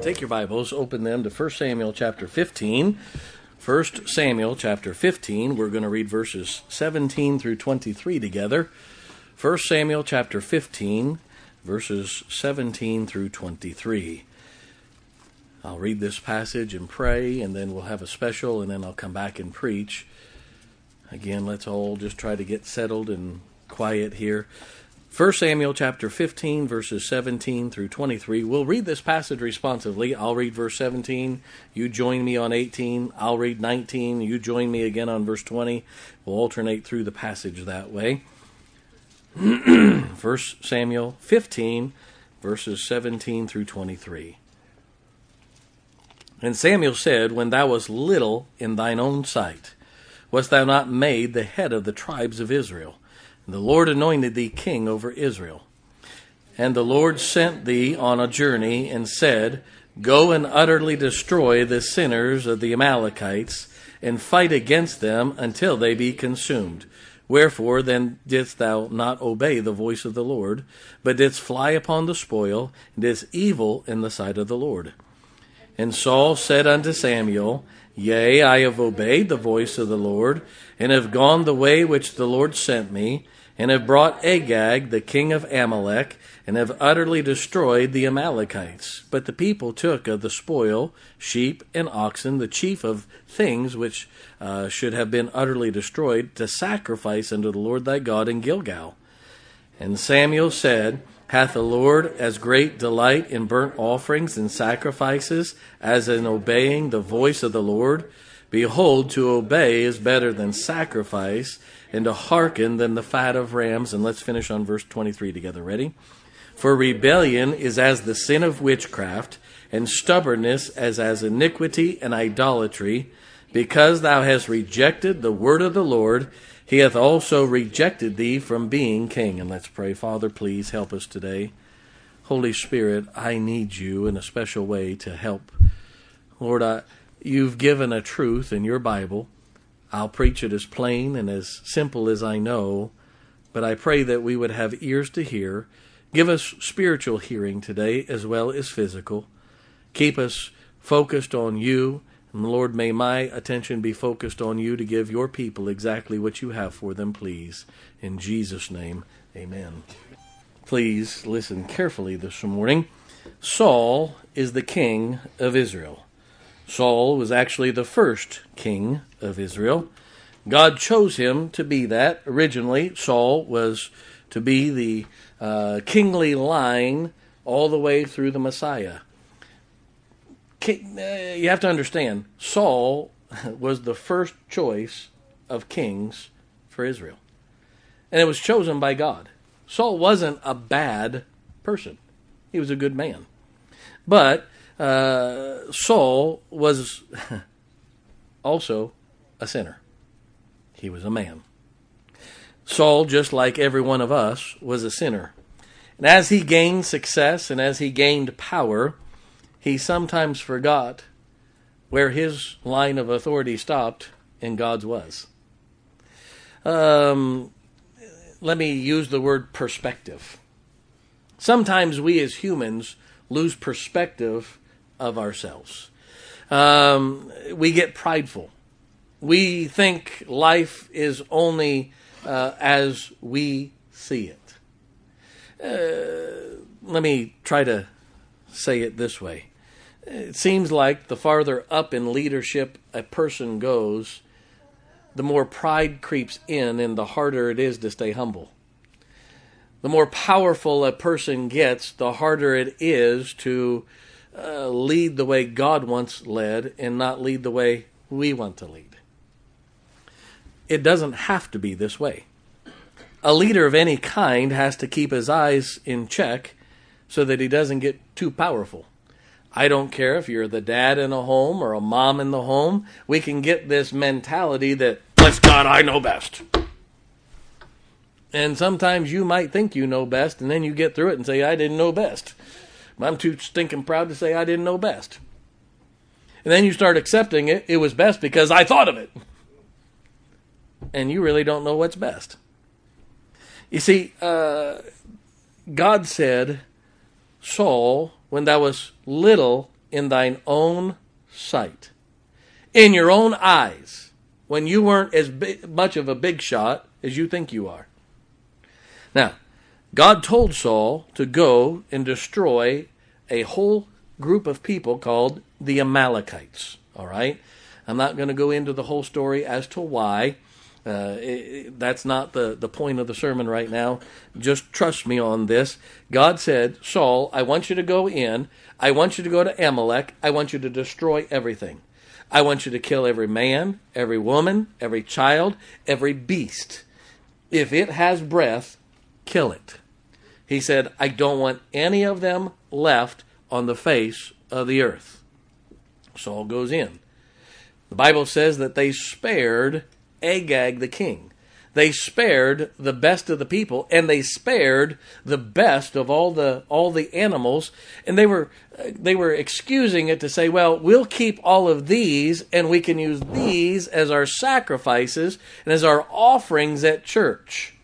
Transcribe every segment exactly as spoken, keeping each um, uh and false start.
Take your Bibles, open them to First Samuel chapter fifteen. First Samuel chapter fifteen. We're going to read verses seventeen through twenty-three together. First Samuel chapter fifteen, verses seventeen through twenty-three. I'll read this passage and pray, and then we'll have a special, and then I'll come back and preach. Again, let's all just try to get settled and quiet here. First Samuel chapter fifteen, verses seventeen through twenty-three. We'll read this passage responsively. I'll read verse seventeen. You join me on eighteen. I'll read nineteen. You join me again on verse twenty. We'll alternate through the passage that way. First Samuel fifteen, verses seventeen through twenty-three. And Samuel said, When thou wast little in thine own sight, wast thou not made the head of the tribes of Israel? And the Lord anointed thee king over Israel. And the Lord sent thee on a journey and said, Go and utterly destroy the sinners of the Amalekites, and fight against them until they be consumed. Wherefore then didst thou not obey the voice of the Lord, but didst fly upon the spoil, and didst evil in the sight of the Lord? And Saul said unto Samuel, Yea, I have obeyed the voice of the Lord, and have gone the way which the Lord sent me, and have brought Agag, the king of Amalek, and have utterly destroyed the Amalekites. But the people took of the spoil sheep and oxen, the chief of things which uh, should have been utterly destroyed, to sacrifice unto the Lord thy God in Gilgal. And Samuel said, Hath the Lord as great delight in burnt offerings and sacrifices as in obeying the voice of the Lord? Behold, to obey is better than sacrifice, and to hearken than the fat of rams. And let's finish on verse twenty-three together. Ready? For rebellion is as the sin of witchcraft, and stubbornness as as iniquity and idolatry. Because thou hast rejected the word of the Lord, he hath also rejected thee from being king. And let's pray. Father, please help us today. Holy Spirit, I need you in a special way to help. Lord, I, you've given a truth in your Bible. I'll preach it as plain and as simple as I know, but I pray that we would have ears to hear. Give us spiritual hearing today as well as physical. Keep us focused on you. And Lord, may my attention be focused on you to give your people exactly what you have for them, please. In Jesus' name, amen. Please listen carefully this morning. Saul is the king of Israel. Saul was actually the first king of Israel. God chose him to be that. Originally, Saul was to be the uh, kingly line all the way through the Messiah. King, uh, you have to understand, Saul was the first choice of kings for Israel. And it was chosen by God. Saul wasn't a bad person. He was a good man. But uh, Saul was also a sinner. He was a man. Saul, just like every one of us, was a sinner. And as he gained success and as he gained power, he sometimes forgot where his line of authority stopped and God's was. Um, let me use the word perspective. Sometimes we as humans lose perspective of ourselves. Um, we get prideful. We think life is only uh, as we see it. Uh, let me try to say it this way. It seems like the farther up in leadership a person goes, the more pride creeps in and the harder it is to stay humble. The more powerful a person gets, the harder it is to uh, lead the way God wants led and not lead the way we want to lead. It doesn't have to be this way. A leader of any kind has to keep his eyes in check so that he doesn't get too powerful. I don't care if you're the dad in a home or a mom in the home. We can get this mentality that, bless God, I know best. And sometimes you might think you know best, and then you get through it and say, I didn't know best. I'm too stinking proud to say I didn't know best. And then you start accepting it. It was best because I thought of it. And you really don't know what's best. You see, uh, God said, Saul, when thou wast little in thine own sight, in your own eyes, when you weren't as big, much of a big shot as you think you are. Now, God told Saul to go and destroy a whole group of people called the Amalekites. All right? I'm not going to go into the whole story as to why. Uh, it, that's not the, the point of the sermon right now. Just trust me on this. God said, Saul, I want you to go in. I want you to go to Amalek. I want you to destroy everything. I want you to kill every man, every woman, every child, every beast. If it has breath, kill it. He said, I don't want any of them left on the face of the earth. Saul goes in. The Bible says that they spared Agag the king. They spared the best of the people, and they spared the best of all the all the animals. And they were they were excusing it to say, well, we'll keep all of these, and we can use these as our sacrifices and as our offerings at church.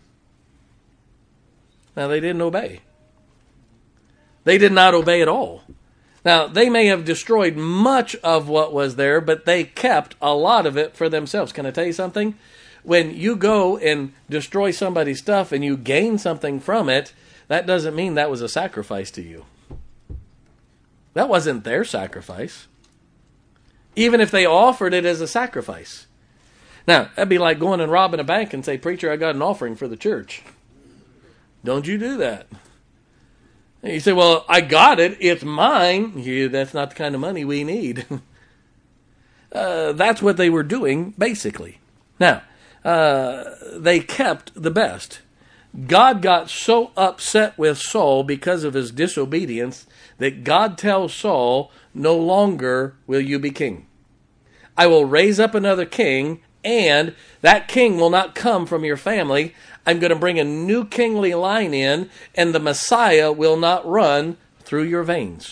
Now, they didn't obey. They did not obey at all. Now, they may have destroyed much of what was there, but they kept a lot of it for themselves. Can I tell you something? When you go and destroy somebody's stuff and you gain something from it, that doesn't mean that was a sacrifice to you. That wasn't their sacrifice. Even if they offered it as a sacrifice. Now, that'd be like going and robbing a bank and say, preacher, I got an offering for the church. Don't you do that. And you say, well, I got it. It's mine. Yeah, that's not the kind of money we need. uh, that's what they were doing, basically. Now, uh, they kept the best. God got so upset with Saul because of his disobedience that God tells Saul, no longer will you be king. I will raise up another king, and that king will not come from your family. I'm going to bring a new kingly line in, and the Messiah will not run through your veins.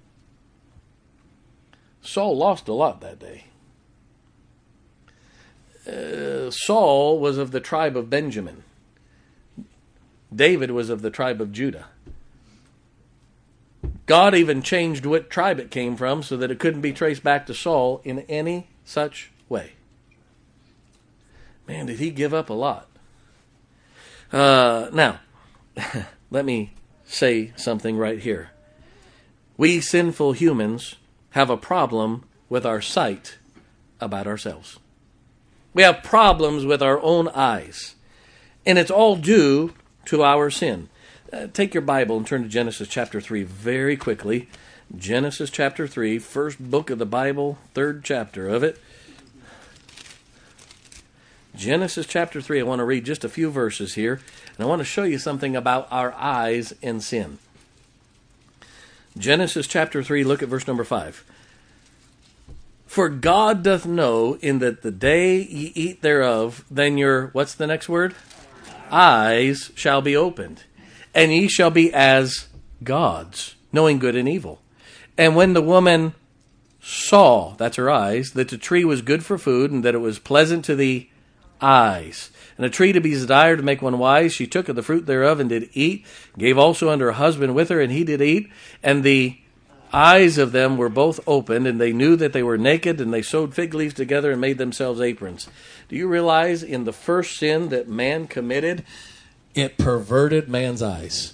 Saul lost a lot that day. Uh, Saul was of the tribe of Benjamin. David was of the tribe of Judah. God even changed what tribe it came from so that it couldn't be traced back to Saul in any such way. Man, did he give up a lot. Uh, now, let me say something right here. We sinful humans have a problem with our sight about ourselves. We have problems with our own eyes. And it's all due to our sin. Uh, take your Bible and turn to Genesis chapter three very quickly. Genesis chapter three, first book of the Bible, third chapter of it. Genesis chapter three, I want to read just a few verses here, and I want to show you something about our eyes and sin. Genesis chapter three, look at verse number five. For God doth know in that the day ye eat thereof, then your, what's the next word? Eyes shall be opened, and ye shall be as gods, knowing good and evil. And when the woman saw, that's her eyes, that the tree was good for food, and that it was pleasant to the eyes, and a tree to be desired to make one wise, she took of the fruit thereof and did eat, gave also unto her husband with her, and he did eat. And the eyes of them were both opened, and they knew that they were naked, and they sewed fig leaves together and made themselves aprons. Do you realize in the first sin that man committed, it perverted man's eyes?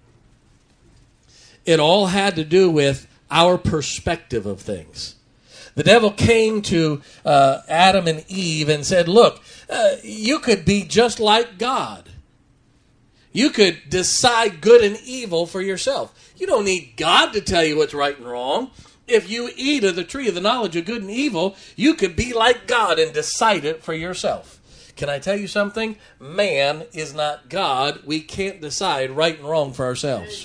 It all had to do with our perspective of things. The devil came to uh, Adam and Eve and said, look, uh, you could be just like God. You could decide good and evil for yourself. You don't need God to tell you what's right and wrong. If you eat of the tree of the knowledge of good and evil, you could be like God and decide it for yourself. Can I tell you something? Man is not God. We can't decide right and wrong for ourselves.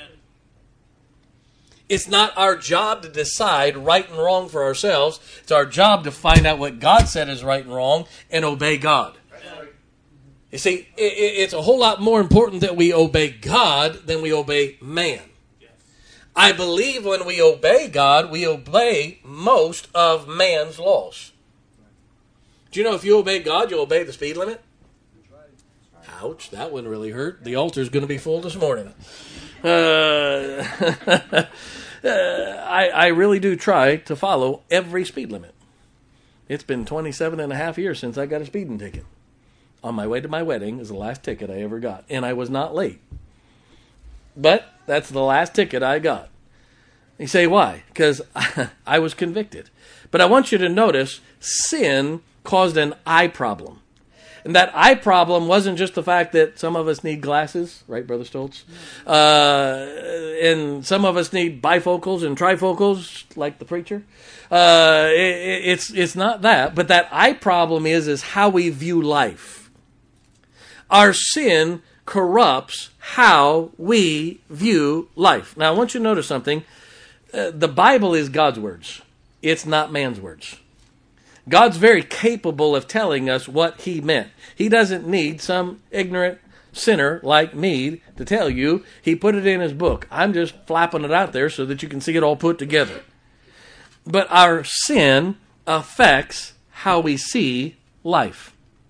It's not our job to decide right and wrong for ourselves. It's our job to find out what God said is right and wrong and obey God. You see, it's a whole lot more important that we obey God than we obey man. I believe when we obey God, we obey most of man's laws. Do you know if you obey God, you'll obey the speed limit? Ouch, that wouldn't really hurt. The altar's going to be full this morning. Uh, uh, I, I really do try to follow every speed limit. It's been twenty-seven and a half years since I got a speeding ticket. On my way to my wedding is the last ticket I ever got. And I was not late. But that's the last ticket I got. You say, why? Because I was convicted. But I want you to notice, sin caused an eye problem. And that eye problem wasn't just the fact that some of us need glasses, right, Brother Stoltz? Uh, and some of us need bifocals and trifocals, like the preacher. Uh, it, it's it's not that, but that eye problem is is how we view life. Our sin corrupts how we view life. Now, I want you to notice something. Uh, the Bible is God's words. It's not man's words. God's very capable of telling us what he meant. He doesn't need some ignorant sinner like me to tell you. He put it in his book. I'm just flapping it out there so that you can see it all put together. But our sin affects how we see life.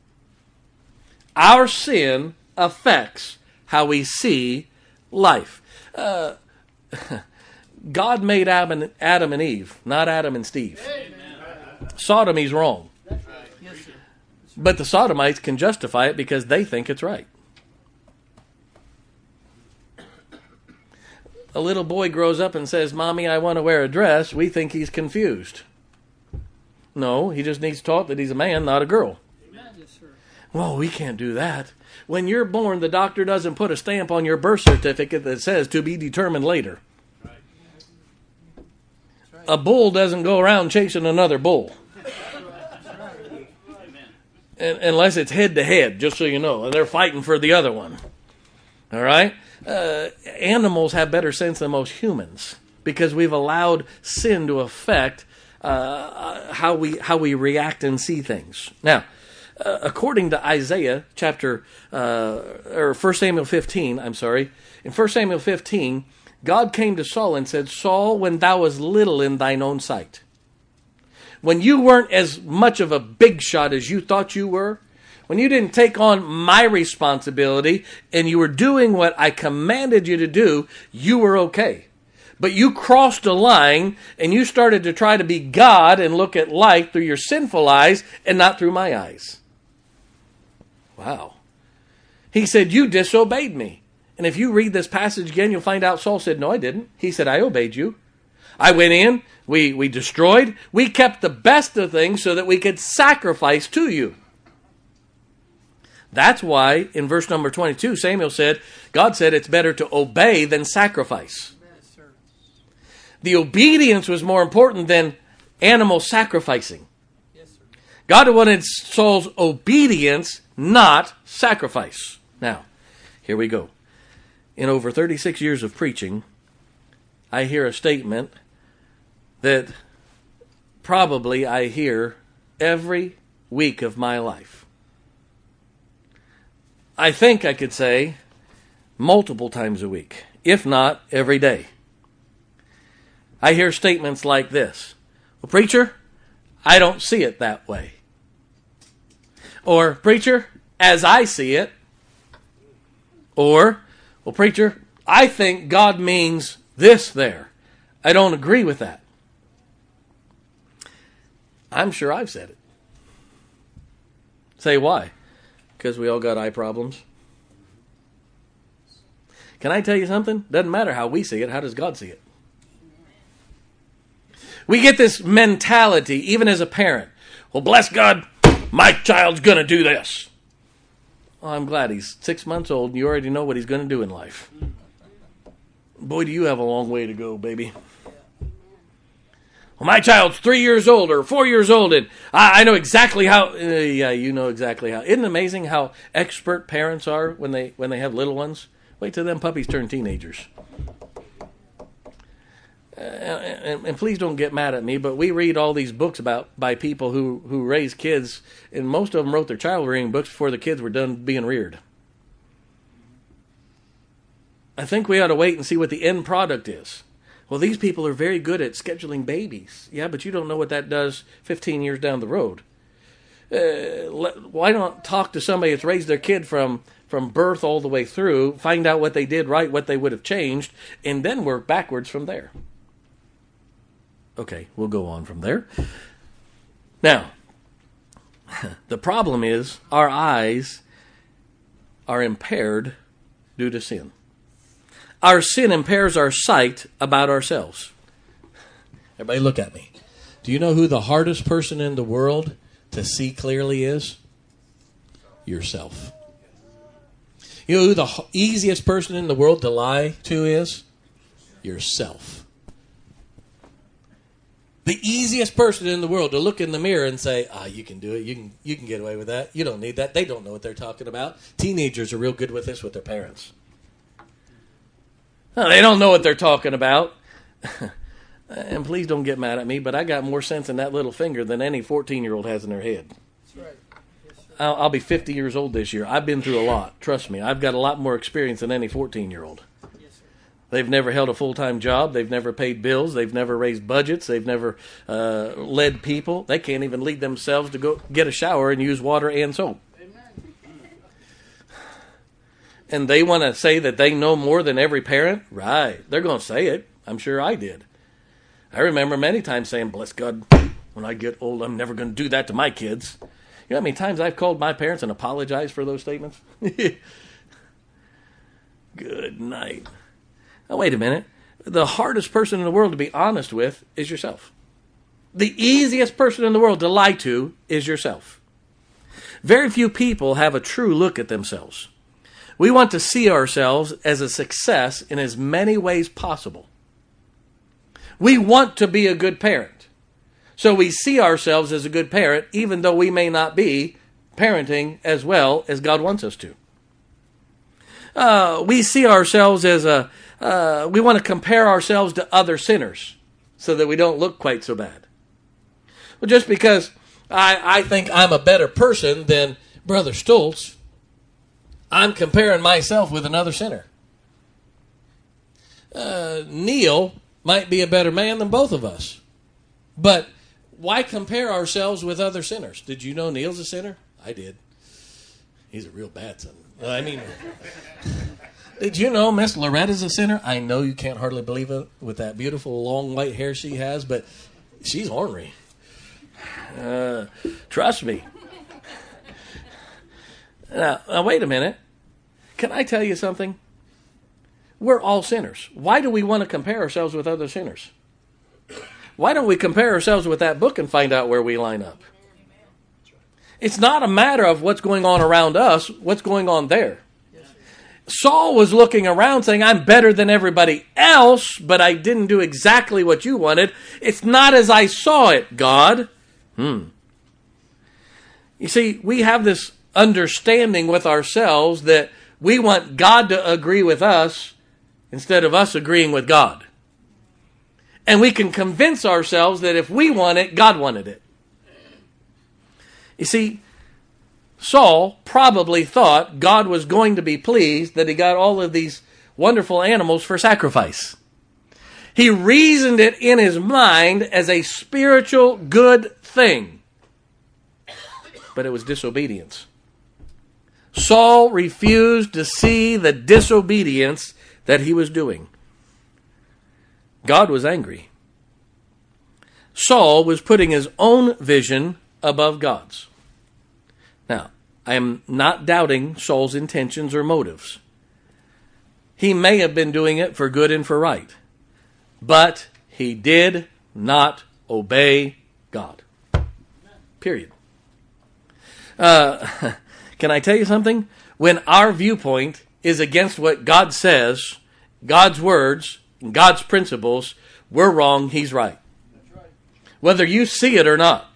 Our sin affects how we see life. Uh, God made Adam and, Adam and Eve, not Adam and Steve. Amen. Sodomy's wrong. But the Sodomites can justify it because they think it's right. A little boy grows up and says, Mommy, I want to wear a dress. We think he's confused. No, he just needs taught that he's a man, not a girl. Well, we can't do that. When you're born, the doctor doesn't put a stamp on your birth certificate that says to be determined later. A bull doesn't go around chasing another bull. And, unless it's head to head, just so you know. And they're fighting for the other one. All right? Uh, animals have better sense than most humans because we've allowed sin to affect uh, how we how we react and see things. Now, uh, according to Isaiah chapter uh, or First Samuel fifteen, I'm sorry, in First Samuel fifteen, God came to Saul and said, Saul, when thou was little in thine own sight, when you weren't as much of a big shot as you thought you were, when you didn't take on my responsibility and you were doing what I commanded you to do, you were okay. But you crossed a line and you started to try to be God and look at life through your sinful eyes and not through my eyes. Wow. He said, you disobeyed me. And if you read this passage again, you'll find out Saul said, no, I didn't. He said, I obeyed you. I went in, we, we destroyed, we kept the best of things so that we could sacrifice to you. That's why in verse number twenty-two, Samuel said, God said it's better to obey than sacrifice. Yes, sir. The obedience was more important than animal sacrificing. Yes, sir. God wanted Saul's obedience, not sacrifice. Now, here we go. In over thirty-six years of preaching, I hear a statement that probably I hear every week of my life. I think I could say multiple times a week, if not every day. I hear statements like this. Well, preacher, I don't see it that way. Or, preacher, as I see it. Or, well, preacher, I think God means this there. I don't agree with that. I'm sure I've said it. Say why? Because we all got eye problems. Can I tell you something? Doesn't matter how we see it. How does God see it? We get this mentality, even as a parent. Well, bless God, my child's going to do this. Well, I'm glad he's six months old and you already know what he's going to do in life. Boy, do you have a long way to go, baby. Well, my child's three years old or four years old, and I, I know exactly how. Uh, yeah, you know exactly how. Isn't it amazing how expert parents are when they when they have little ones? Wait till them puppies turn teenagers. Uh, and, and please don't get mad at me, but we read all these books about by people who, who raise kids, and most of them wrote their child rearing books before the kids were done being reared. I think we ought to wait and see what the end product is. Well, these people are very good at scheduling babies. Yeah, but you don't know what that does fifteen years down the road. Uh, let, why not talk to somebody that's raised their kid from, from birth all the way through, find out what they did right, what they would have changed, and then work backwards from there. Okay, we'll go on from there. Now, the problem is our eyes are impaired due to sin. Our sin impairs our sight about ourselves. Everybody look at me. Do you know who the hardest person in the world to see clearly is? Yourself. You know who the easiest person in the world to lie to is? Yourself. The easiest person in the world to look in the mirror and say, ah, you can do it. You can you can get away with that. You don't need that. They don't know what they're talking about. Teenagers are real good with this with their parents. No, they don't know what they're talking about. And please don't get mad at me, but I got more sense in that little finger than any fourteen-year-old has in their head. That's right. Yes, I'll, I'll be fifty years old this year. I've been through a lot. Trust me. I've got a lot more experience than any fourteen-year-old. They've never held a full-time job. They've never paid bills. They've never raised budgets. They've never uh, led people. They can't even lead themselves to go get a shower and use water and soap. Amen. And they want to say that they know more than every parent? Right. They're going to say it. I'm sure I did. I remember many times saying, bless God, when I get old, I'm never going to do that to my kids. You know how many times I've called my parents and apologized for those statements? Good night. Now, wait a minute. The hardest person in the world to be honest with is yourself. The easiest person in the world to lie to is yourself. Very few people have a true look at themselves. We want to see ourselves as a success in as many ways possible. We want to be a good parent. So we see ourselves as a good parent, even though we may not be parenting as well as God wants us to. Uh, we see ourselves as a Uh, we want to compare ourselves to other sinners so that we don't look quite so bad. Well, just because I, I think I'm a better person than Brother Stoltz, I'm comparing myself with another sinner. Uh, Neil might be a better man than both of us. But why compare ourselves with other sinners? Did you know Neil's a sinner? I did. He's a real bad sinner. I mean... Did you know Miss Loretta's a sinner? I know you can't hardly believe it with that beautiful long white hair she has, but she's ornery. Uh, trust me. Now, now, wait a minute. Can I tell you something? We're all sinners. Why do we want to compare ourselves with other sinners? Why don't we compare ourselves with that book and find out where we line up? It's not a matter of what's going on around us, what's going on there. Saul was looking around saying, I'm better than everybody else, but I didn't do exactly what you wanted. It's not as I saw it, God. Hmm. You see, we have this understanding with ourselves that we want God to agree with us instead of us agreeing with God. And we can convince ourselves that if we want it, God wanted it. You see, Saul probably thought God was going to be pleased that he got all of these wonderful animals for sacrifice. He reasoned it in his mind as a spiritual good thing. But it was disobedience. Saul refused to see the disobedience that he was doing. God was angry. Saul was putting his own vision above God's. Now, I am not doubting Saul's intentions or motives. He may have been doing it for good and for right. But he did not obey God. Period. Uh, can I tell you something? When our viewpoint is against what God says, God's words, God's principles, we're wrong, he's right. That's right. Whether you see it or not.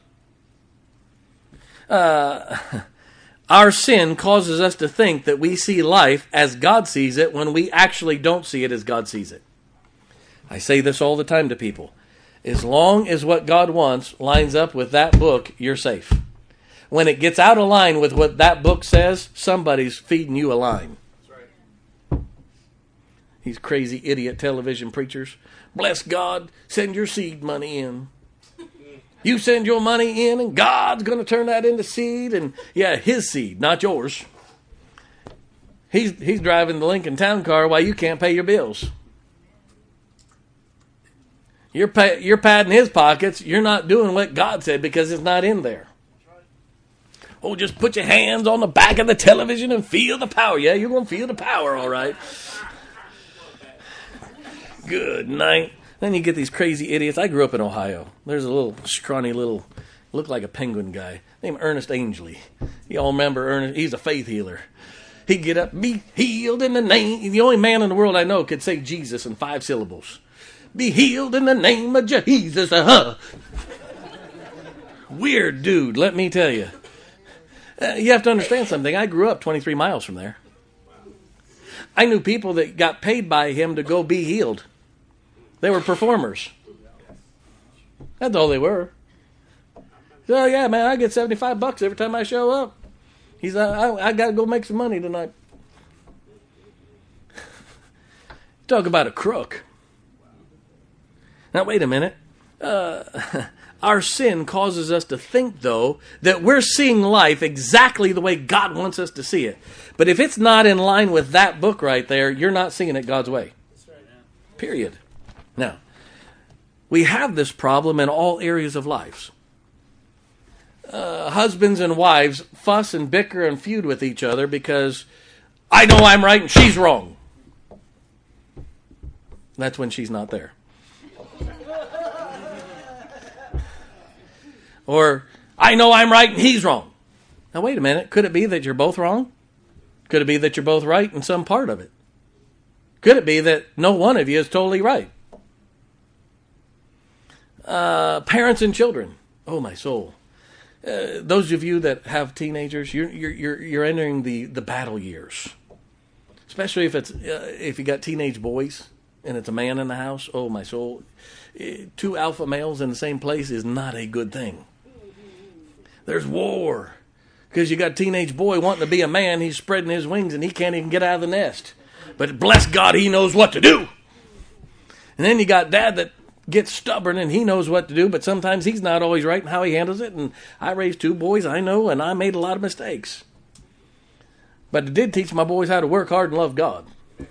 Uh, our sin causes us to think that we see life as God sees it when we actually don't see it as God sees it. I say this all the time to people. As long as what God wants lines up with that book, you're safe. When it gets out of line with what that book says, somebody's feeding you a line. That's right. These crazy idiot television preachers. Bless God, send your seed money in. You send your money in and God's going to turn that into seed. And yeah, his seed, not yours. He's, he's driving the Lincoln Town Car while you can't pay your bills. You're, pa- you're padding his pockets. You're not doing what God said because it's not in there. Oh, just put your hands on the back of the television and feel the power. Yeah, you're going to feel the power, all right. Good night. Then you get these crazy idiots. I grew up in Ohio. There's a little scrawny little, looked like a penguin guy named Ernest Angley. You all remember Ernest? He's a faith healer. He'd get up, be healed in the name. The only man in the world I know could say Jesus in five syllables. Be healed in the name of Jesus. Uh-huh. Weird dude, let me tell you. Uh, you have to understand something. I grew up twenty-three miles from there. I knew people that got paid by him to go be healed. They were performers. That's all they were. So, yeah, man, I get seventy-five bucks every time I show up. He's, uh, I, I got to go make some money tonight. Talk about a crook. Now, wait a minute. Uh, our sin causes us to think, though, that we're seeing life exactly the way God wants us to see it. But if it's not in line with that book right there, you're not seeing it God's way. Period. Now, we have this problem in all areas of lives. Uh, husbands and wives fuss and bicker and feud with each other because I know I'm right and she's wrong. That's when she's not there. Or, I know I'm right and he's wrong. Now, wait a minute. Could it be that you're both wrong? Could it be that you're both right in some part of it? Could it be that no one of you is totally right? Uh, parents and children. Oh, my soul. Uh, those of you that have teenagers, you're you're you're, you're entering the, the battle years. Especially if it's uh, if you got teenage boys and it's a man in the house. Oh, my soul. Uh, two alpha males in the same place is not a good thing. There's war. Because you got a teenage boy wanting to be a man, he's spreading his wings and he can't even get out of the nest. But bless God, he knows what to do. And then you got dad that gets stubborn and he knows what to do, but sometimes he's not always right in how he handles it. And I raised two boys, I know, and I made a lot of mistakes. But it did teach my boys how to work hard and love God.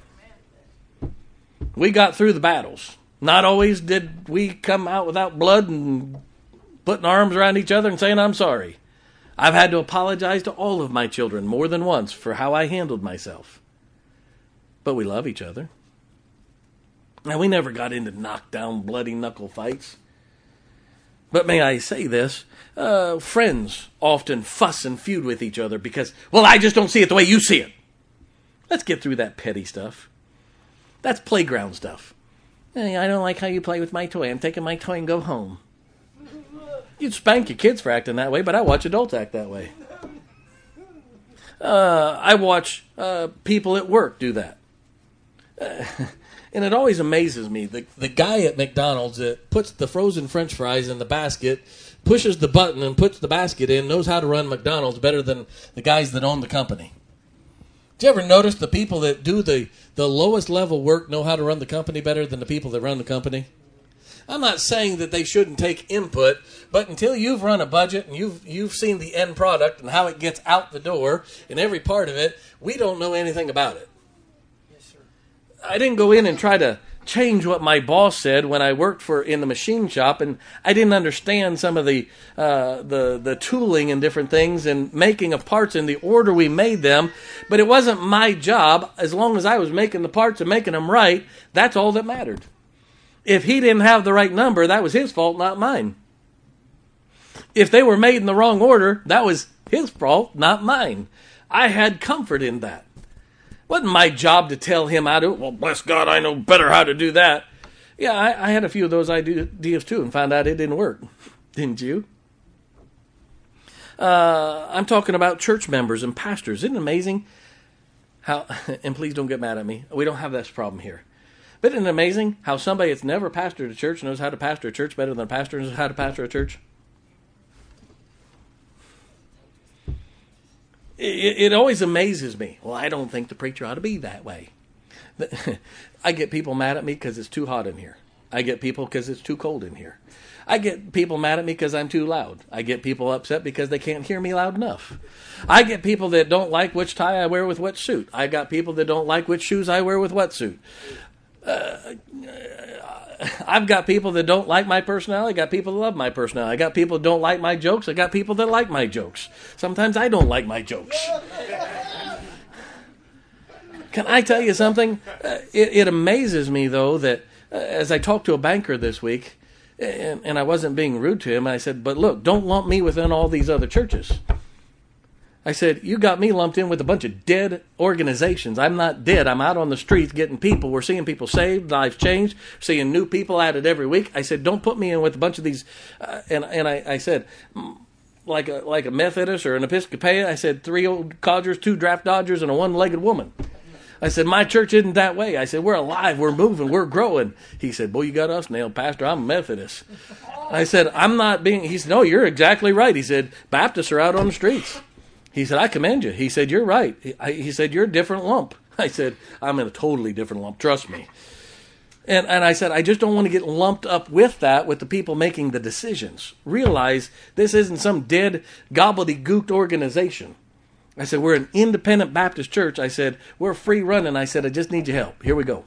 We got through the battles. Not always did we come out without blood and putting arms around each other and saying, I'm sorry. I've had to apologize to all of my children more than once for how I handled myself. But we love each other. Now, we never got into knockdown, bloody knuckle fights. But may I say this, uh, friends often fuss and feud with each other because, well, I just don't see it the way you see it. Let's get through that petty stuff. That's playground stuff. Hey, I don't like how you play with my toy. I'm taking my toy and go home. You'd spank your kids for acting that way, but I watch adults act that way. Uh, I watch uh, people at work do that. Uh, and it always amazes me. The, the guy at McDonald's that puts the frozen French fries in the basket, pushes the button and puts the basket in, knows how to run McDonald's better than the guys that own the company. Did you ever notice the people that do the, the lowest level work know how to run the company better than the people that run the company? I'm not saying that they shouldn't take input, but until you've run a budget and you've you've seen the end product and how it gets out the door and every part of it, we don't know anything about it. Yes, sir. I didn't go in and try to change what my boss said when I worked for in the machine shop, and I didn't understand some of the uh, the the tooling and different things and making of parts in the order we made them. But it wasn't my job. As long as I was making the parts and making them right, that's all that mattered. If he didn't have the right number, that was his fault, not mine. If they were made in the wrong order, that was his fault, not mine. I had comfort in that. It wasn't my job to tell him how to, well, bless God, I know better how to do that. Yeah, I, I had a few of those ideas too and found out it didn't work. Didn't you? Uh, I'm talking about church members and pastors. Isn't it amazing how, and please don't get mad at me, we don't have this problem here. But isn't it amazing how somebody that's never pastored a church knows how to pastor a church better than a pastor knows how to pastor a church? It, it always amazes me. Well, I don't think the preacher ought to be that way. I get people mad at me because it's too hot in here. I get people because it's too cold in here. I get people mad at me because I'm too loud. I get people upset because they can't hear me loud enough. I get people that don't like which tie I wear with what suit. I got people that don't like which shoes I wear with what suit. Uh, I've got people that don't like my personality. I got people that love my personality. I got people that don't like my jokes. I got people that like my jokes. Sometimes I don't like my jokes. Can I tell you something? Uh, it, it amazes me, though, that uh, as I talked to a banker this week, and, and I wasn't being rude to him, I said, but look, don't lump me within all these other churches. I said, you got me lumped in with a bunch of dead organizations. I'm not dead. I'm out on the streets getting people. We're seeing people saved, lives changed, seeing new people added every week. I said, don't put me in with a bunch of these. Uh, and and I, I said, like a like a Methodist or an Episcopalian, I said, three old codgers, two draft dodgers, and a one-legged woman. I said, my church isn't that way. I said, we're alive, we're moving, we're growing. He said, boy, you got us nailed, Pastor. I'm a Methodist. I said, I'm not being, he said, no, you're exactly right. He said, Baptists are out on the streets. He said, I commend you. He said, you're right. He said, you're a different lump. I said, I'm in a totally different lump. Trust me. And and I said, I just don't want to get lumped up with that, with the people making the decisions. Realize this isn't some dead, gobbledygooked organization. I said, we're an independent Baptist church. I said, we're free running. I said, I just need your help. Here we go.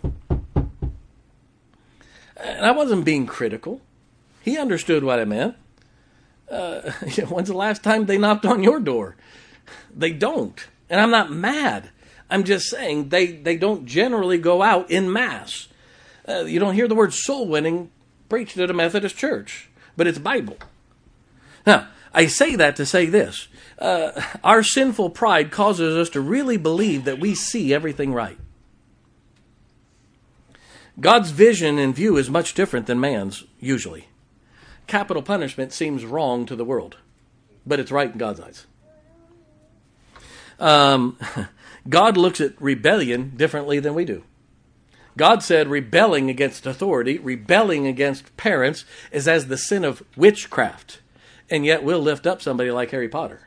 And I wasn't being critical. He understood what I meant. Uh, when's the last time they knocked on your door? They don't. And I'm not mad. I'm just saying they, they don't generally go out in mass. Uh, you don't hear the word soul winning preached at a Methodist church, but it's Bible. Now, I say that to say this. Uh, our sinful pride causes us to really believe that we see everything right. God's vision and view is much different than man's, usually. Capital punishment seems wrong to the world, but it's right in God's eyes. Um, God looks at rebellion differently than we do. God said rebelling against authority, rebelling against parents, is as the sin of witchcraft. And yet we'll lift up somebody like Harry Potter.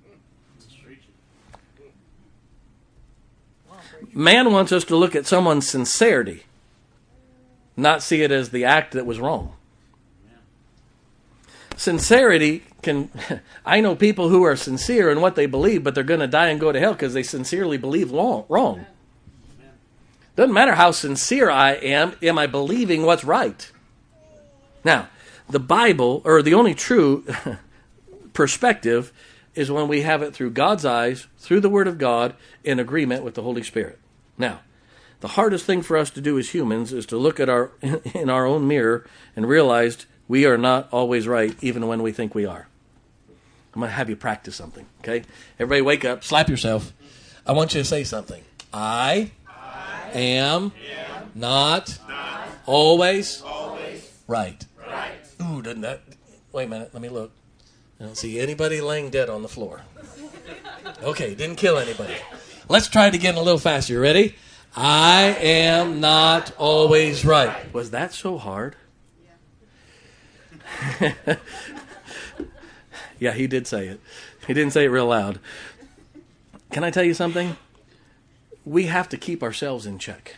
Man wants us to look at someone's sincerity, not see it as the act that was wrong. Sincerity can, I know people who are sincere in what they believe, but they're going to die and go to hell because they sincerely believe long, wrong. Doesn't matter how sincere I am, am I believing what's right? Now, the Bible, or the only true perspective, is when we have it through God's eyes, through the Word of God, in agreement with the Holy Spirit. Now, the hardest thing for us to do as humans is to look at our in our own mirror and realize we are not always right, even when we think we are. I'm going to have you practice something, okay? Everybody wake up, slap yourself. I want you to say something. I, I am, am not, not always, always right. right. Ooh, doesn't that... Wait a minute, let me look. I don't see anybody laying dead on the floor. Okay, didn't kill anybody. Let's try it again a little faster. You ready? I am not always right. Was that so hard? Yeah, he did say it. He didn't say it real loud. Can I tell you something? We have to keep ourselves in check.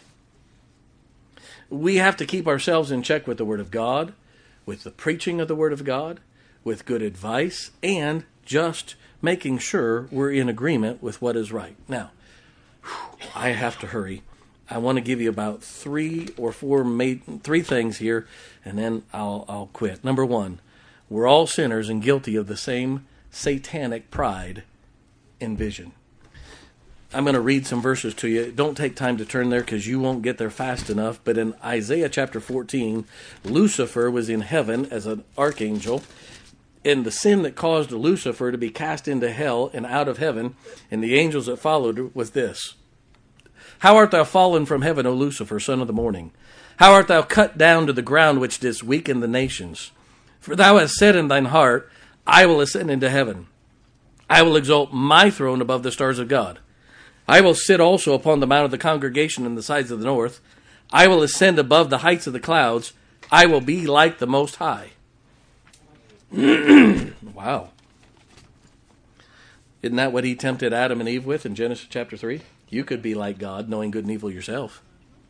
We have to keep ourselves in check with the Word of God, with the preaching of the Word of God, with good advice, and just making sure we're in agreement with what is right. Now, I have to hurry. I want to give you about three or four made, three things here, and then I'll I'll quit. Number one, we're all sinners and guilty of the same satanic pride and vision. I'm going to read some verses to you. Don't take time to turn there because you won't get there fast enough. But in Isaiah chapter fourteen, Lucifer was in heaven as an archangel. And the sin that caused Lucifer to be cast into hell and out of heaven, and the angels that followed, was this. How art thou fallen from heaven, O Lucifer, son of the morning? How art thou cut down to the ground, which didst weaken the nations? For thou hast said in thine heart, I will ascend into heaven. I will exalt my throne above the stars of God. I will sit also upon the mount of the congregation in the sides of the north. I will ascend above the heights of the clouds. I will be like the Most High. Wow. Isn't that what he tempted Adam and Eve with in Genesis chapter three? You could be like God, knowing good and evil yourself.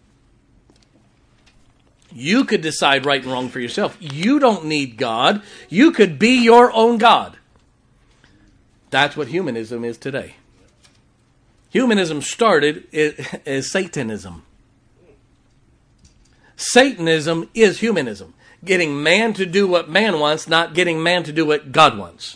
You could decide right and wrong for yourself. You don't need God. You could be your own God. That's what humanism is today. Humanism started as Satanism. Satanism is humanism. Getting man to do what man wants, not getting man to do what God wants.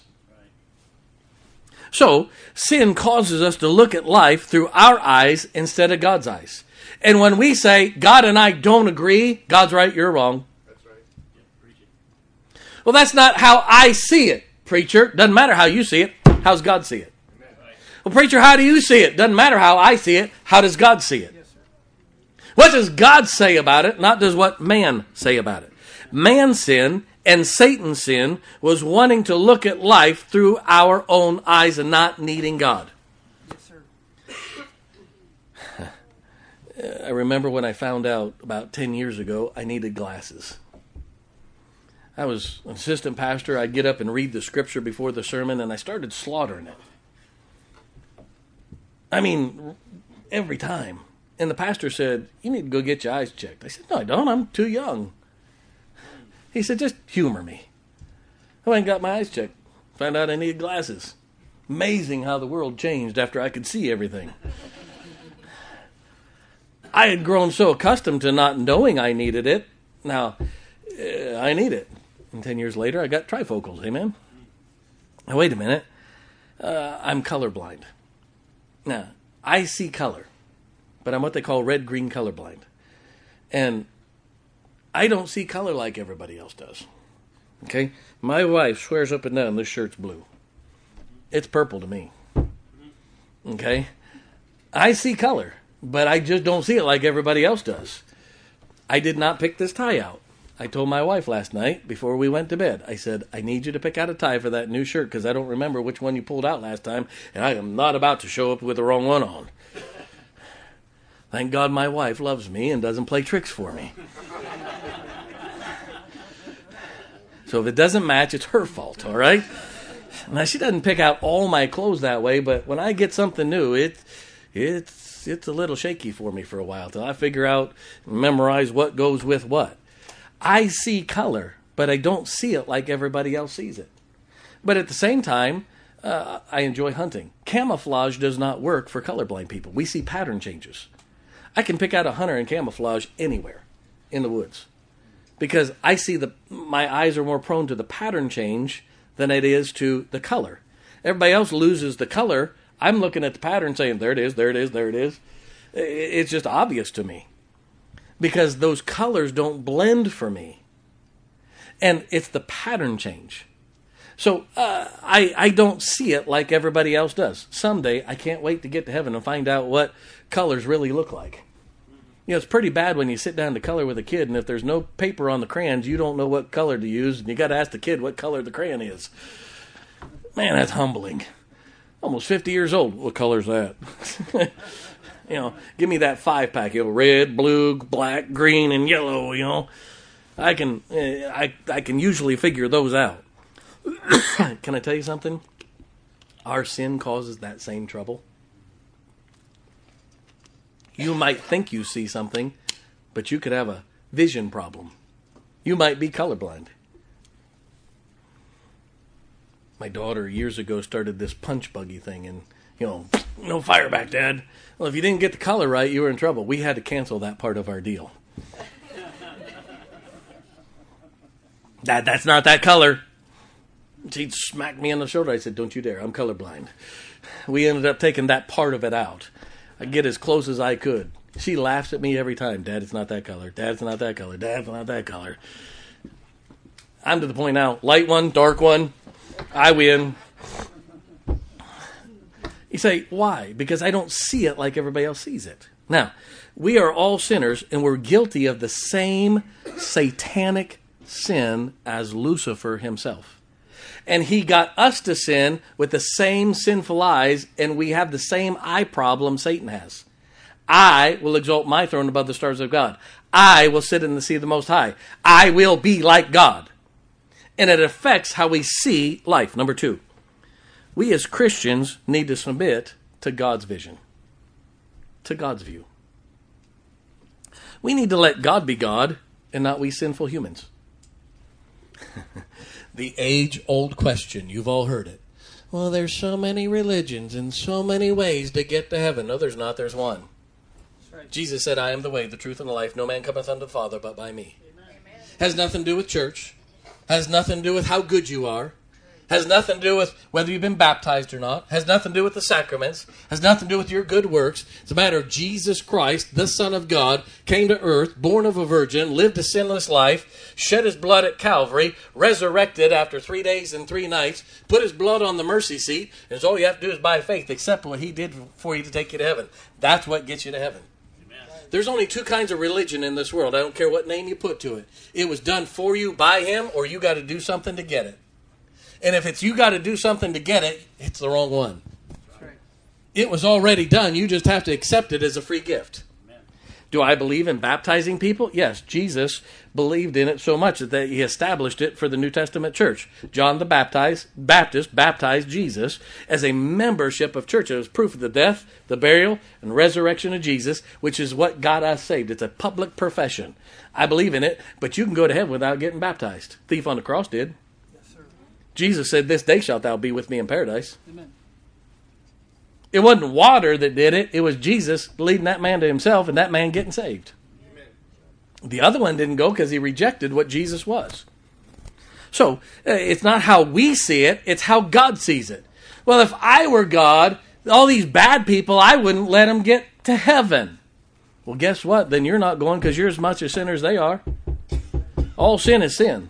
So, sin causes us to look at life through our eyes instead of God's eyes. And when we say, God and I don't agree, God's right, you're wrong. That's right. Yeah, preach it. Well, that's not how I see it, preacher. Doesn't matter how you see it. How's God see it? Amen. Well, preacher, how do you see it? Doesn't matter how I see it. How does God see it? Yes, sir. What does God say about it? Not does what man say about it. Man's sin and Satan's sin was wanting to look at life through our own eyes and not needing God. Yes, sir. I remember when I found out about ten years ago I needed glasses. I was an assistant pastor. I'd get up and read the scripture before the sermon, and I started slaughtering it. I mean, every time. And the pastor said, you need to go get your eyes checked. I said, no, I don't. I'm too young. He said, just humor me. I went and got my eyes checked. Found out I needed glasses. Amazing how the world changed after I could see everything. I had grown so accustomed to not knowing I needed it. Now, uh, I need it. And ten years later, I got trifocals. Amen? Now, wait a minute. Uh, I'm colorblind. Now, I see color, but I'm what they call red-green colorblind. And I don't see color like everybody else does. Okay? My wife swears up and down this shirt's blue. It's purple to me. Okay? I see color, but I just don't see it like everybody else does. I did not pick this tie out. I told my wife last night before we went to bed, I said, I need you to pick out a tie for that new shirt because I don't remember which one you pulled out last time, and I am not about to show up with the wrong one on. Thank God my wife loves me and doesn't play tricks for me. So if it doesn't match, it's her fault, all right? Now, she doesn't pick out all my clothes that way, but when I get something new, it, it's, it's a little shaky for me for a while till I figure out, memorize what goes with what. I see color, but I don't see it like everybody else sees it. But at the same time, uh, I enjoy hunting. Camouflage does not work for colorblind people. We see pattern changes. I can pick out a hunter in camouflage anywhere in the woods because I see the my eyes are more prone to the pattern change than it is to the color. Everybody else loses the color. I'm looking at the pattern saying, there it is, there it is, there it is. It's just obvious to me because those colors don't blend for me. And it's the pattern change. So uh, I, I don't see it like everybody else does. Someday, I can't wait to get to heaven and find out what colors really look like. You know, it's pretty bad when you sit down to color with a kid, and if there's no paper on the crayons, you don't know what color to use, and you got to ask the kid what color the crayon is. Man, that's humbling. Almost fifty years old. What color's that? You know, give me that five-pack. You know, red, blue, black, green, and yellow, you know. I can, uh, I, I can usually figure those out. Can I tell you something? Our sin causes that same trouble. You might think you see something, but you could have a vision problem. You might be colorblind. My daughter years ago started this punch buggy thing, and, you know, no fire back, Dad. Well, if you didn't get the color right, you were in trouble. We had to cancel that part of our deal. Dad, that's not that color. She smacked me on the shoulder. I said, don't you dare. I'm colorblind. We ended up taking that part of it out. I get as close as I could. She laughs at me every time. Dad, it's not that color. Dad, it's not that color. Dad, it's not that color. I'm to the point now. Light one, dark one. I win. You say, why? Because I don't see it like everybody else sees it. Now, we are all sinners, and we're guilty of the same satanic sin as Lucifer himself. And he got us to sin with the same sinful eyes, and we have the same eye problem Satan has. I will exalt my throne above the stars of God. I will sit in the seat of the Most High. I will be like God. And it affects how we see life. Number two, we as Christians need to submit to God's vision, to God's view. We need to let God be God and not we sinful humans. The age-old question, you've all heard it. Well, there's so many religions and so many ways to get to heaven. No, there's not. There's one. right. Jesus said, I am the way, the truth, and the life. No man cometh unto the Father but by me. Amen. Has nothing to do with church. Has nothing to do with how good you are. Has nothing to do with whether you've been baptized or not. Has nothing to do with the sacraments. Has nothing to do with your good works. It's a matter of Jesus Christ, the Son of God, came to earth, born of a virgin, lived a sinless life, shed his blood at Calvary, resurrected after three days and three nights, put his blood on the mercy seat, and so all you have to do is by faith accept what he did for you to take you to heaven. That's what gets you to heaven. There's only two kinds of religion in this world. I don't care what name you put to it. It was done for you by him, or you got to do something to get it. And if it's you got to do something to get it, it's the wrong one. Right. It was already done. You just have to accept it as a free gift. Amen. Do I believe in baptizing people? Yes, Jesus believed in it so much that he established it for the New Testament church. John the Baptist, Baptist baptized Jesus as a membership of church. It was proof of the death, the burial, and resurrection of Jesus, which is what got us saved. It's a public profession. I believe in it, but you can go to heaven without getting baptized. Thief on the cross did. Yes, sir. Jesus said, this day shalt thou be with me in paradise. Amen. It wasn't water that did it. It was Jesus leading that man to himself and that man getting saved. Amen. The other one didn't go because he rejected what Jesus was. So uh, it's not how we see it. It's how God sees it. Well, if I were God, all these bad people, I wouldn't let them get to heaven. Well, guess what? Then you're not going because you're as much a sinner as they are. All sin is sin.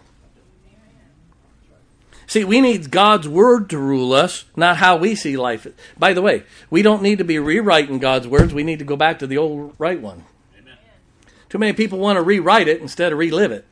See, we need God's word to rule us, not how we see life. By the way, we don't need to be rewriting God's words. We need to go back to the old right one. Amen. Too many people want to rewrite it instead of relive it.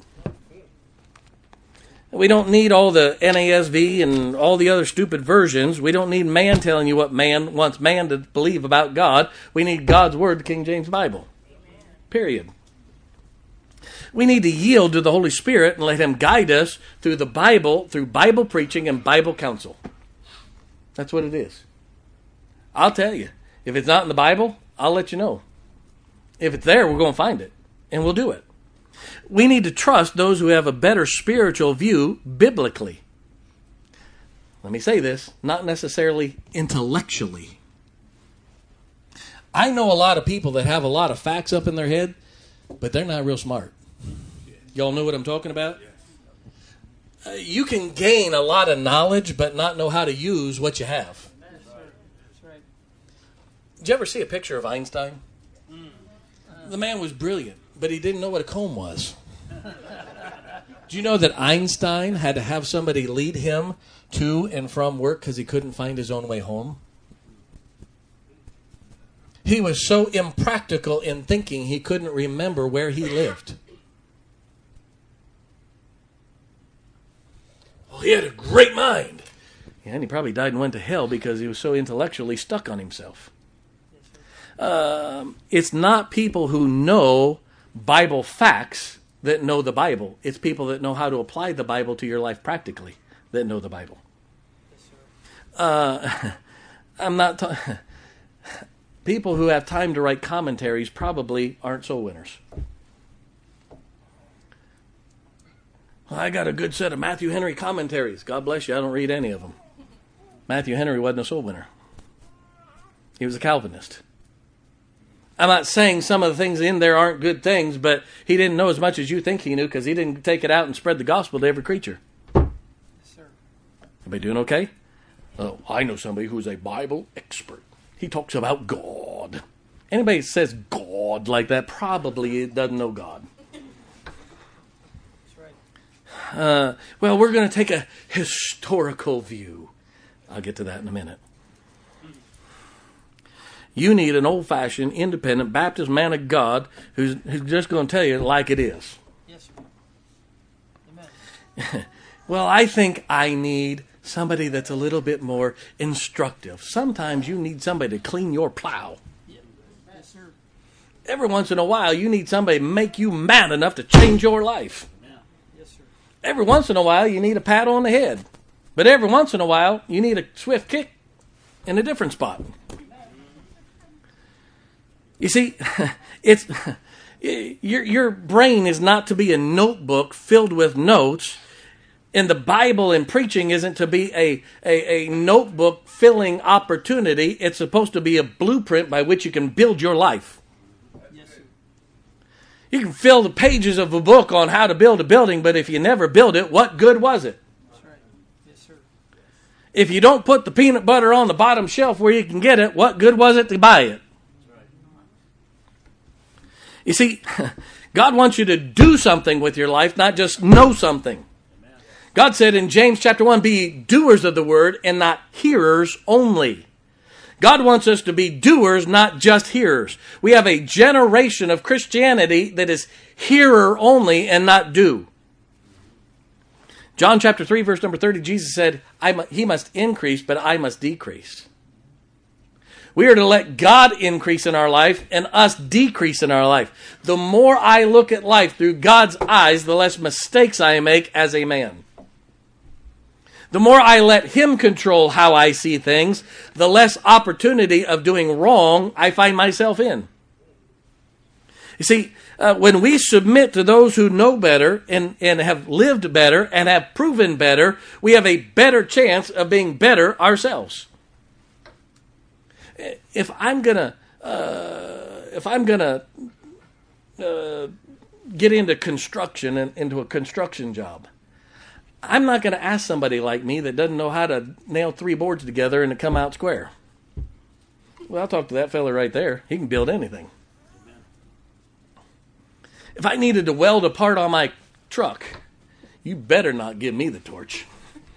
We don't need all the N A S V and all the other stupid versions. We don't need man telling you what man wants man to believe about God. We need God's word, the King James Bible. Period. We need to yield to the Holy Spirit and let him guide us through the Bible, through Bible preaching and Bible counsel. That's what it is. I'll tell you, if it's not in the Bible, I'll let you know. If it's there, we're going to find it, and we'll do it. We need to trust those who have a better spiritual view biblically. Let me say this, not necessarily intellectually. I know a lot of people that have a lot of facts up in their head, but they're not real smart. Y'all know what I'm talking about? Uh, you can gain a lot of knowledge, but not know how to use what you have. Yes, sir. That's right. Did you ever see a picture of Einstein? The man was brilliant, but he didn't know what a comb was. Do you know that Einstein had to have somebody lead him to and from work because he couldn't find his own way home? He was so impractical in thinking he couldn't remember where he lived. Well, he had a great mind. Yeah, and he probably died and went to hell because he was so intellectually stuck on himself. Um, it's not people who know Bible facts that know the Bible. It's people that know how to apply the Bible to your life practically that know the Bible. Yes, sir. Uh, I'm not... Ta- People who have time to write commentaries probably aren't soul winners. Well, I got a good set of Matthew Henry commentaries. God bless you, I don't read any of them. Matthew Henry wasn't a soul winner. He was a Calvinist. I'm not saying some of the things in there aren't good things, but he didn't know as much as you think he knew because he didn't take it out and spread the gospel to every creature. Yes, sir. Everybody doing okay? Oh, I know somebody who's a Bible expert. He talks about God. Anybody that says God like that probably doesn't know God. That's right. Uh, well, we're going to take a historical view. I'll get to that in a minute. You need an old-fashioned, independent Baptist man of God who's, who's just going to tell you like it is. Yes, sir. Amen. Well, I think I need somebody that's a little bit more instructive. Sometimes you need somebody to clean your plow. Yeah. Yes, sir. Every once in a while, you need somebody to make you mad enough to change your life. Amen. Yes, sir. Every once in a while, you need a pat on the head. But every once in a while, you need a swift kick in a different spot. You see, it's your your brain is not to be a notebook filled with notes. And the Bible and preaching isn't to be a, a, a notebook filling opportunity. It's supposed to be a blueprint by which you can build your life. You can fill the pages of a book on how to build a building, but if you never build it, what good was it? That's right. Yes, sir. If you don't put the peanut butter on the bottom shelf where you can get it, what good was it to buy it? You see, God wants you to do something with your life, not just know something. God said in James chapter one, be doers of the word and not hearers only. God wants us to be doers, not just hearers. We have a generation of Christianity that is hearer only and not do. John chapter three, verse number thirty, Jesus said, I mu- he must increase, but I must decrease. We are to let God increase in our life and us decrease in our life. The more I look at life through God's eyes, the less mistakes I make as a man. The more I let Him control how I see things, the less opportunity of doing wrong I find myself in. You see, uh, when we submit to those who know better and, and have lived better and have proven better, we have a better chance of being better ourselves. If I'm gonna, uh, if I'm gonna uh, get into construction and into a construction job, I'm not going to ask somebody like me that doesn't know how to nail three boards together and to come out square. Well, I'll talk to that fella right there. He can build anything. If I needed to weld a part on my truck, you better not give me the torch.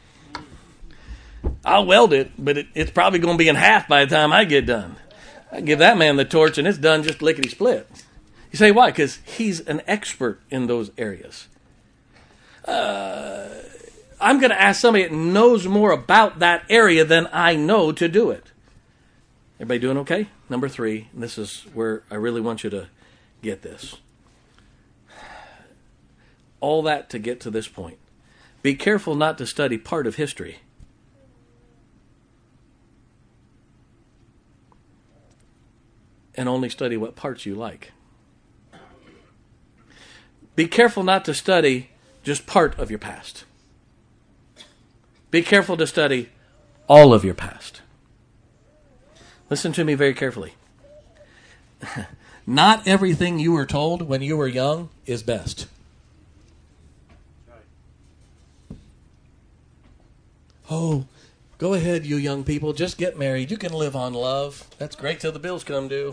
I'll weld it, but it, it's probably going to be in half by the time I get done. I give that man the torch and it's done just lickety-split. You say, why? Because he's an expert in those areas. Uh, I'm going to ask somebody that knows more about that area than I know to do it. Everybody doing okay? Number three, and this is where I really want you to get this. All that to get to this point. Be careful not to study part of history. And only study what parts you like. Be careful not to study just part of your past. Be careful to study all of your past. Listen to me very carefully. Not everything you were told when you were young is best. Oh, go ahead, you young people. Just get married. You can live on love. That's great till the bills come due.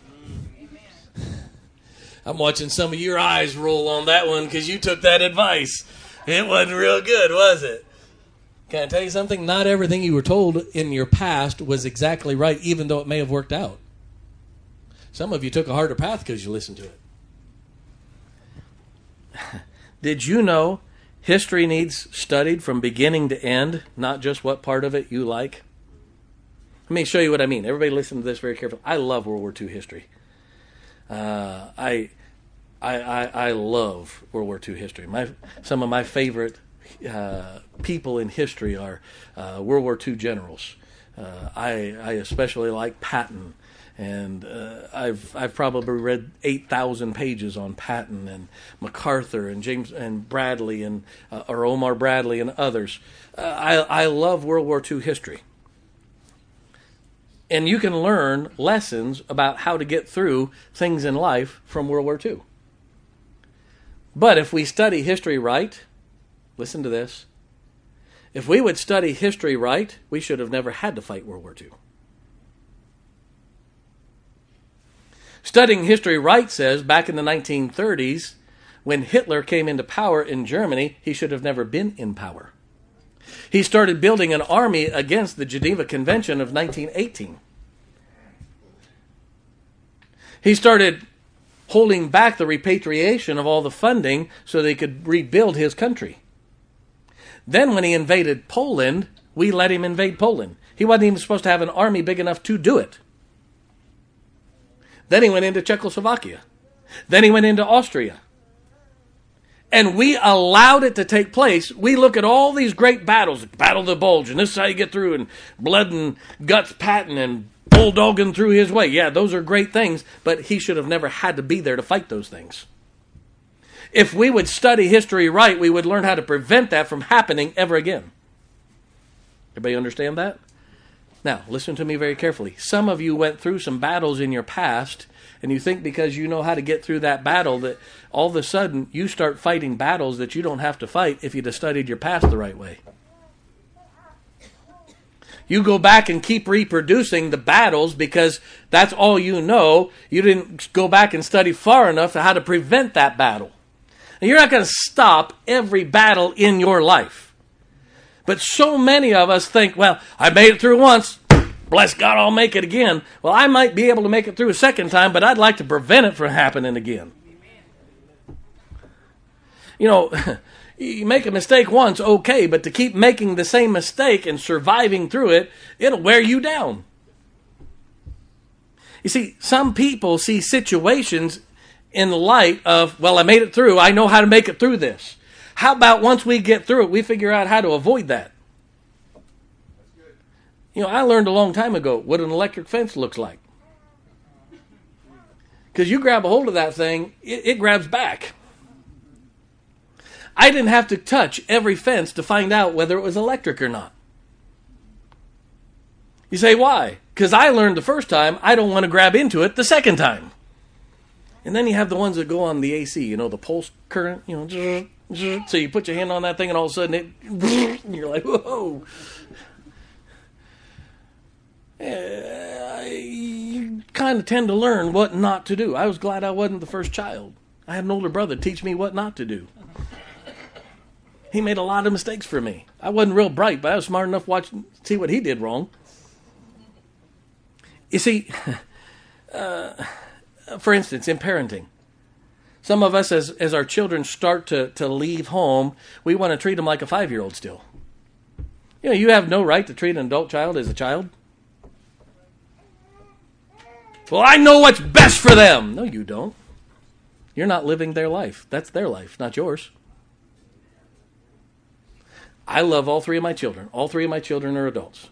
I'm watching some of your eyes roll on that one because you took that advice. It wasn't real good, was it? Can I tell you something? Not everything you were told in your past was exactly right, even though it may have worked out. Some of you took a harder path because you listened to it. Did you know history needs studied from beginning to end, not just what part of it you like? Let me show you what I mean. Everybody listen to this very carefully. I love World War Two history. Uh, I, I, I, I love World War Two history. My, some of my favorite uh, people in history are uh, World War Two generals. Uh, I, I especially like Patton, and uh, I've I've probably read eight thousand pages on Patton and MacArthur and James and Bradley and uh, or Omar Bradley and others. Uh, I I love World War Two history. And you can learn lessons about how to get through things in life from World War Two. But if we study history right, listen to this. If we would study history right, we should have never had to fight World War Two. Studying history right says back in the nineteen thirties, when Hitler came into power in Germany, he should have never been in power. He started building an army against the Geneva Convention of nineteen eighteen. He started holding back the repatriation of all the funding so they could rebuild his country. Then when he invaded Poland, we let him invade Poland. He wasn't even supposed to have an army big enough to do it. Then he went into Czechoslovakia. Then he went into Austria. And we allowed it to take place. We look at all these great battles, Battle of the Bulge, and this is how you get through, and blood and guts Patton and bulldogging through his way. Yeah, those are great things, but he should have never had to be there to fight those things. If we would study history right, we would learn how to prevent that from happening ever again. Everybody understand that? Now, listen to me very carefully. Some of you went through some battles in your past, And you think because you know how to get through that battle that all of a sudden you start fighting battles that you don't have to fight if you'd have studied your past the right way. You go back and keep reproducing the battles because that's all you know. You didn't go back and study far enough to how to prevent that battle. And you're not going to stop every battle in your life. But so many of us think, well, I made it through once. Bless God, I'll make it again. Well, I might be able to make it through a second time, but I'd like to prevent it from happening again. You know, you make a mistake once, okay, but to keep making the same mistake and surviving through it, it'll wear you down. You see, some people see situations in the light of, well, I made it through, I know how to make it through this. How about once we get through it, we figure out how to avoid that? You know, I learned a long time ago what an electric fence looks like. Because you grab a hold of that thing, it, it grabs back. I didn't have to touch every fence to find out whether it was electric or not. You say, why? Because I learned the first time, I don't want to grab into it the second time. And then you have the ones that go on the A C, you know, the pulse current, you know, so you put your hand on that thing and all of a sudden it, and you're like, whoa. Uh, you kind of tend to learn what not to do. I was glad I wasn't the first child. I had an older brother teach me what not to do. He made a lot of mistakes for me. I wasn't real bright, but I was smart enough to watch, see what he did wrong. You see, uh, for instance, in parenting, some of us, as, as our children start to, to leave home, we want to treat them like a five-year-old still. You know, you have no right to treat an adult child as a child. Well, I know what's best for them. No, you don't. You're not living their life. That's their life, not yours. I love all three of my children. All three of my children are adults.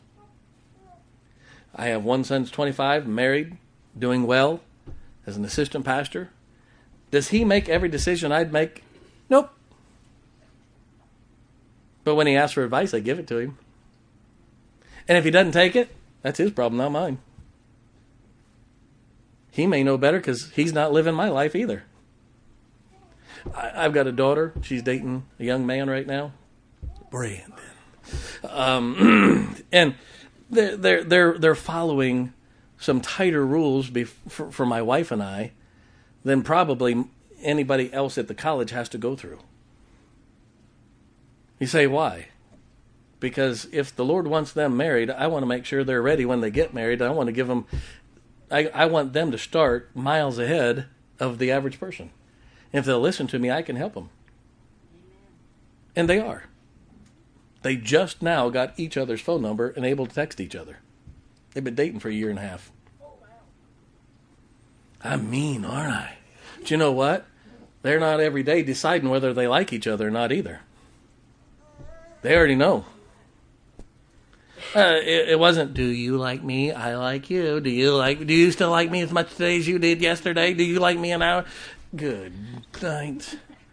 I have one son's twenty-five, married, doing well, as an assistant pastor. Does he make every decision I'd make? Nope. But when he asks for advice, I give it to him. And if he doesn't take it, that's his problem, not mine. He may know better because he's not living my life either. I, I've got a daughter. She's dating a young man right now. Brandon. Um, and they're, they're, they're, they're following some tighter rules bef- for, for my wife and I than probably anybody else at the college has to go through. You say, why? Because if the Lord wants them married, I want to make sure they're ready when they get married. I want to give them, I, I want them to start miles ahead of the average person. If they'll listen to me, I can help them. And they are. They just now got each other's phone number and able to text each other. They've been dating for a year and a half. I'm mean, aren't I? But you know what? They're not every day deciding whether they like each other or not either. They already know. Uh, it, it wasn't, do you like me? I like you. Do you like? Do you still like me as much today as you did yesterday? Do you like me an hour? Good night.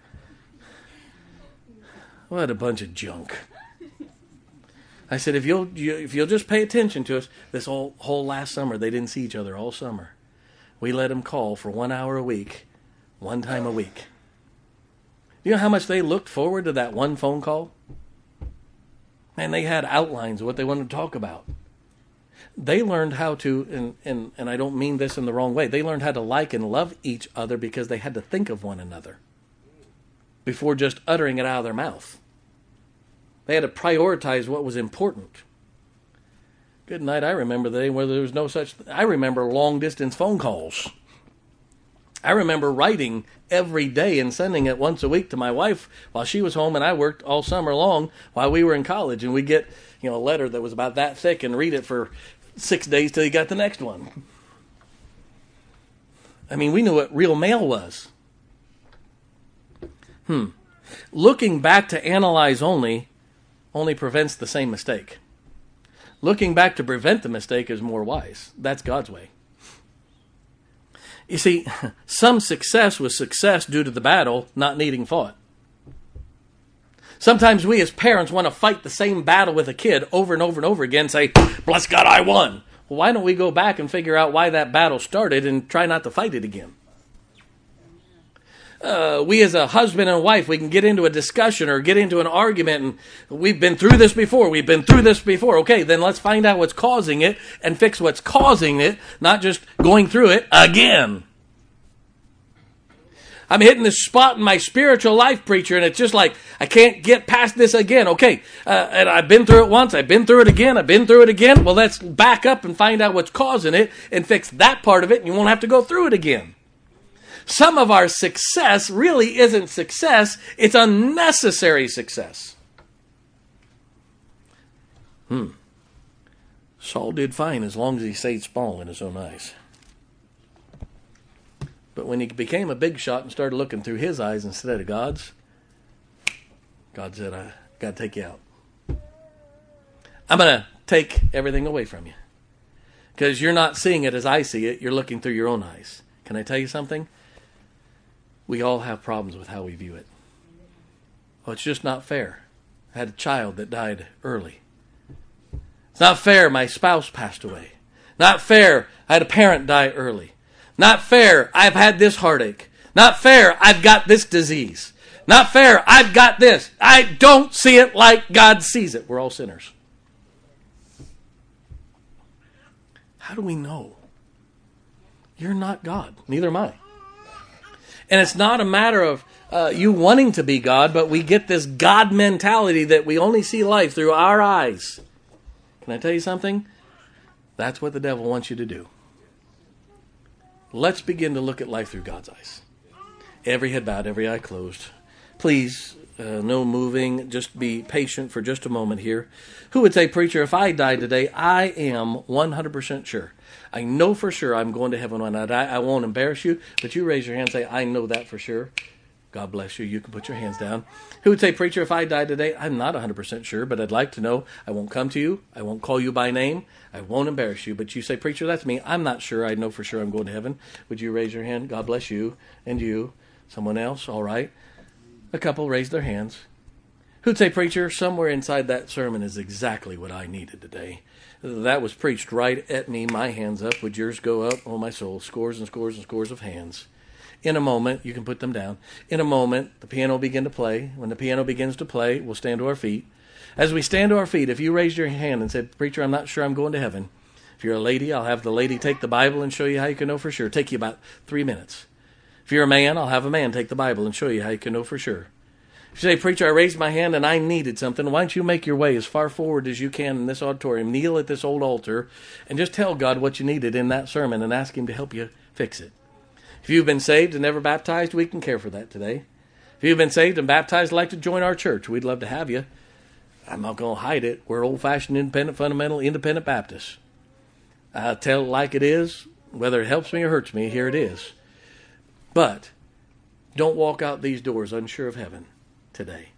What a bunch of junk. I said, if you'll you, if you'll just pay attention to us, this whole whole last summer, they didn't see each other all summer. We let them call for one hour a week, one time a week. You know how much they looked forward to that one phone call? And they had outlines of what they wanted to talk about. They learned how to, and, and, and I don't mean this in the wrong way, they learned how to like and love each other because they had to think of one another before just uttering it out of their mouth. They had to prioritize what was important. Good night, I remember the day where there was no such... I remember long-distance phone calls. I remember writing every day and sending it once a week to my wife while she was home, and I worked all summer long while we were in college. And we'd get, you know, a letter that was about that thick and read it for six days till you got the next one. I mean, we knew what real mail was. Hmm. Looking back to analyze only... only prevents the same mistake. Looking back to prevent the mistake is more wise. That's God's way. You see, some success was success due to the battle not needing fought. Sometimes we as parents want to fight the same battle with a kid over and over and over again, say, bless God, I won. Well, why don't we go back and figure out why that battle started and try not to fight it again? Uh, we as a husband and wife, we can get into a discussion or get into an argument, and we've been through this before. We've been through this before. Okay, then let's find out what's causing it and fix what's causing it, not just going through it again. I'm hitting this spot in my spiritual life, preacher, and it's just like, I can't get past this again. Okay, uh, and I've been through it once, I've been through it again, I've been through it again. Well, let's back up and find out what's causing it and fix that part of it, and you won't have to go through it again. Some of our success really isn't success, it's unnecessary success. Hmm. Saul did fine as long as he stayed small in his own eyes. But when he became a big shot and started looking through his eyes instead of God's, God said, I got to take you out. I'm going to take everything away from you. Because you're not seeing it as I see it, you're looking through your own eyes. Can I tell you something? We all have problems with how we view it. Well, it's just not fair. I had a child that died early. It's not fair my spouse passed away. Not fair I had a parent die early. Not fair I've had this heartache. Not fair I've got this disease. Not fair I've got this. I don't see it like God sees it. We're all sinners. How do we know? You're not God. Neither am I. And it's not a matter of uh, you wanting to be God, but we get this God mentality that we only see life through our eyes. Can I tell you something? That's what the devil wants you to do. Let's begin to look at life through God's eyes. Every head bowed, every eye closed. Please, uh, no moving. Just be patient for just a moment here. Who would say, preacher, if I die today, I am one hundred percent sure. I know for sure I'm going to heaven when I die. I won't embarrass you, but you raise your hand and say, I know that for sure. God bless you. You can put your hands down. Who would say, preacher, if I die today, I'm not one hundred percent sure, but I'd like to know. I won't come to you. I won't call you by name. I won't embarrass you. But you say, preacher, that's me. I'm not sure. I know for sure I'm going to heaven. Would you raise your hand? God bless you. And you. Someone else? All right. A couple raised their hands. Who'd say, preacher, somewhere inside that sermon is exactly what I needed today. That was preached right at me. My hands up. Would yours go up? Oh, my soul. Scores and scores and scores of hands. In a moment, you can put them down. In a moment, the piano will begin to play. When the piano begins to play, we'll stand to our feet. As we stand to our feet, if you raised your hand and said, preacher, I'm not sure I'm going to heaven. If you're a lady, I'll have the lady take the Bible and show you how you can know for sure. Take you about three minutes. If you're a man, I'll have a man take the Bible and show you how you can know for sure. If you say, preacher, I raised my hand and I needed something, why don't you make your way as far forward as you can in this auditorium, kneel at this old altar, and just tell God what you needed in that sermon and ask Him to help you fix it. If you've been saved and never baptized, we can care for that today. If you've been saved and baptized, like to join our church, we'd love to have you. I'm not going to hide it. We're old-fashioned, independent, fundamental, independent Baptists. I tell it like it is. Whether it helps me or hurts me, here it is. But don't walk out these doors unsure of heaven today.